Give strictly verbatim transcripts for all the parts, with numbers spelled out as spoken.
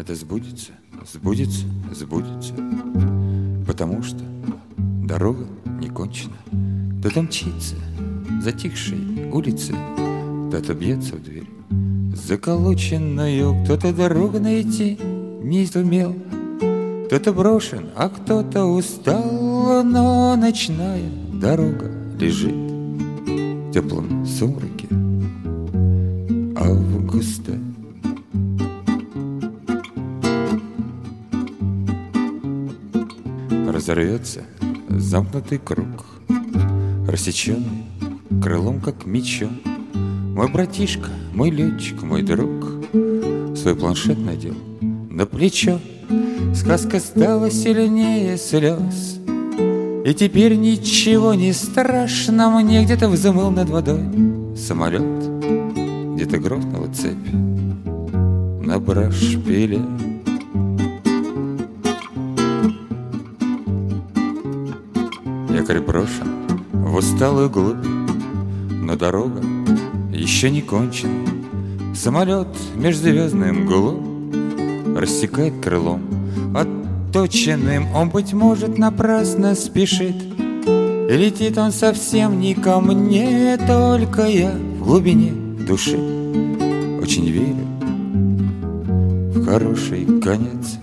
Это сбудется, сбудется, сбудется, потому что дорога не кончена. Кто-то мчится затихшей улицы, кто-то бьется в дверь заколоченную, кто-то дорогу найти не сумел, кто-то брошен, а кто-то устал, но ночная дорога лежит в теплом сумраке августа. Разорвется замкнутый круг, рассеченный крылом, как мечом. Мой братишка, мой летчик, мой друг свой планшет надел на плечо. Сказка стала сильнее слез, и теперь ничего не страшно. Мне где-то взмыл над водой самолет, где-то грохнула цепь на брашпиле. Якорь брошен в усталую глубь, но дорога еще не кончена. Самолет межзвездной мглой рассекает крылом отточенным. Он, быть может, напрасно спешит, и летит он совсем не ко мне. Только я в глубине души очень верю в хороший конец.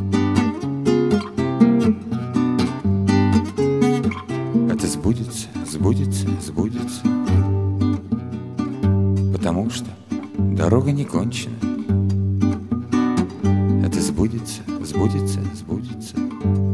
Это сбудется, сбудется, сбудется, потому что дорога не кончена. Это сбудется, сбудется, сбудется,